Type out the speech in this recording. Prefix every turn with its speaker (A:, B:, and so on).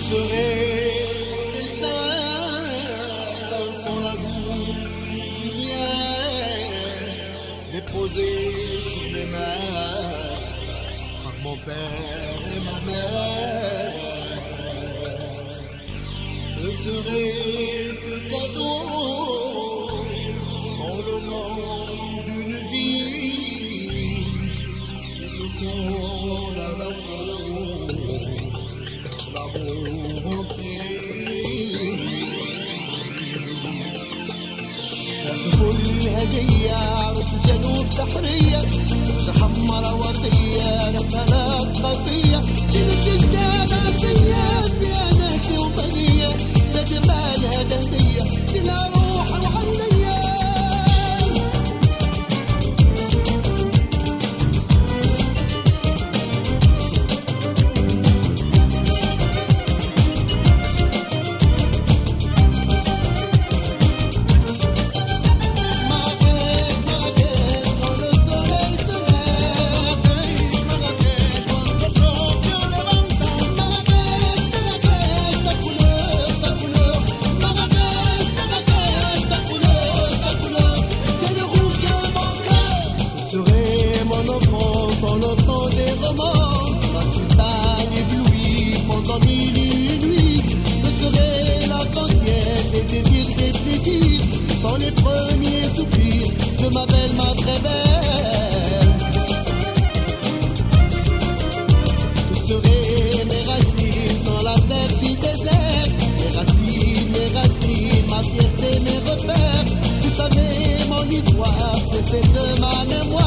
A: serait mon destin sans la lumière déposée sur mes mains par mon père et ma mère. Ce serait ce cadeau dans le monde d'une vie et le corps à l'amour entier. تقول هدية عروس الجنوب سحرية رشة حمرا وردية نفسها خفية جنت جداد عالدنيا فيها ناس وبنية لجمالها دهبية لها روح وعلية. Les premiers soupirs de ma belle, ma très belle. Que seraient mes racines sans la terre du désert? Mes racines, ma fierté, mes repères. Vous savez, mon histoire, c'est de ma mémoire.